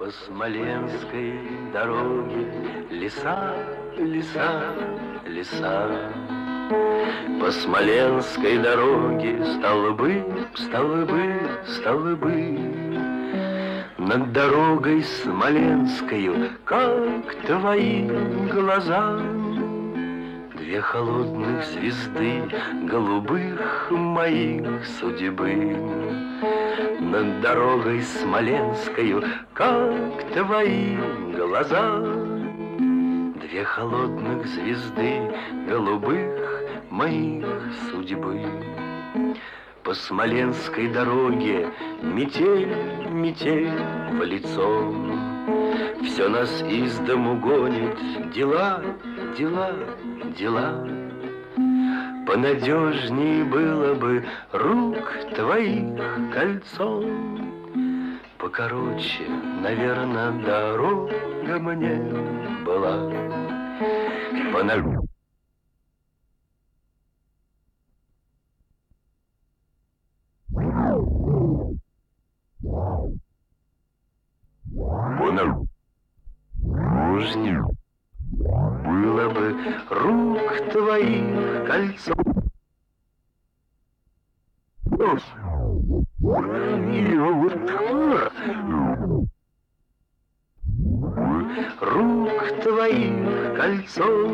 По Смоленской дороге леса, леса, леса. По Смоленской дороге столбы, столбы, столбы. Над дорогой Смоленскою, как твои глаза, две холодных звезды голубых моих судьбы. Над дорогой Смоленскою, как твои глаза, две холодных звезды голубых моих судьбы. По Смоленской дороге метель, метель в лицо. Все нас из дому гонит, дела, дела, дела. Понадежней было бы рук твоих кольцо. Покороче, наверное, дорога мне была. Понадежней было бы рук твоих кольцо. Рук твоих кольцо.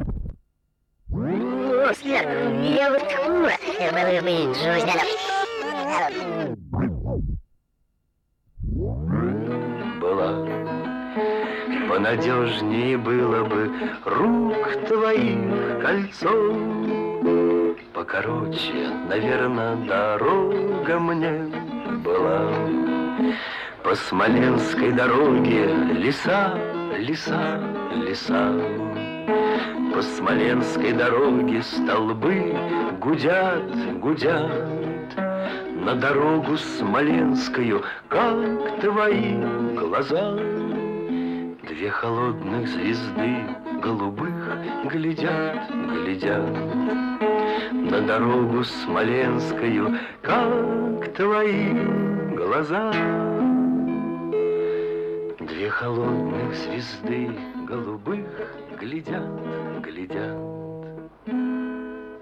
Была. Понадежнее было бы рук твоих кольцо. Покороче, наверное, дорога мне была. По Смоленской дороге леса, леса, леса. По Смоленской дороге столбы гудят, гудят. На дорогу Смоленскую, как твои глаза, две холодных звезды голубых глядят, глядят. На дорогу Смоленскую, как твои глаза, две холодных звезды голубых глядят, глядят.